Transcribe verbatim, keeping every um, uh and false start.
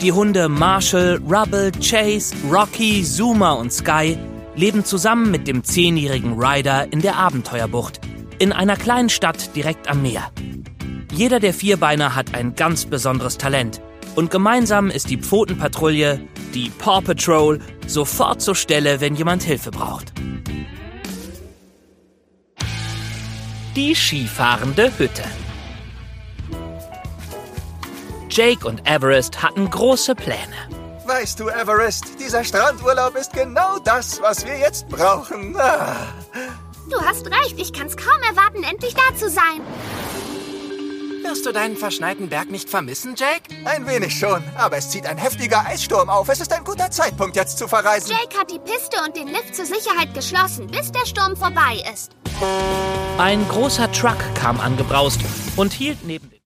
Die Hunde Marshall, Rubble, Chase, Rocky, Zuma und Sky leben zusammen mit dem zehnjährigen Ryder in der Abenteuerbucht, in einer kleinen Stadt direkt am Meer. Jeder der Vierbeiner hat ein ganz besonderes Talent und gemeinsam ist die Pfotenpatrouille, die Paw Patrol, sofort zur Stelle, wenn jemand Hilfe braucht. Die skifahrende Hütte. Jake und Everest hatten große Pläne. Weißt du, Everest, dieser Strandurlaub ist genau das, was wir jetzt brauchen. Ah. Du hast recht, ich kann's kaum erwarten, endlich da zu sein. Wirst du deinen verschneiten Berg nicht vermissen, Jake? Ein wenig schon, aber es zieht ein heftiger Eissturm auf. Es ist ein guter Zeitpunkt, jetzt zu verreisen. Jake hat die Piste und den Lift zur Sicherheit geschlossen, bis der Sturm vorbei ist. Ein großer Truck kam angebraust und hielt neben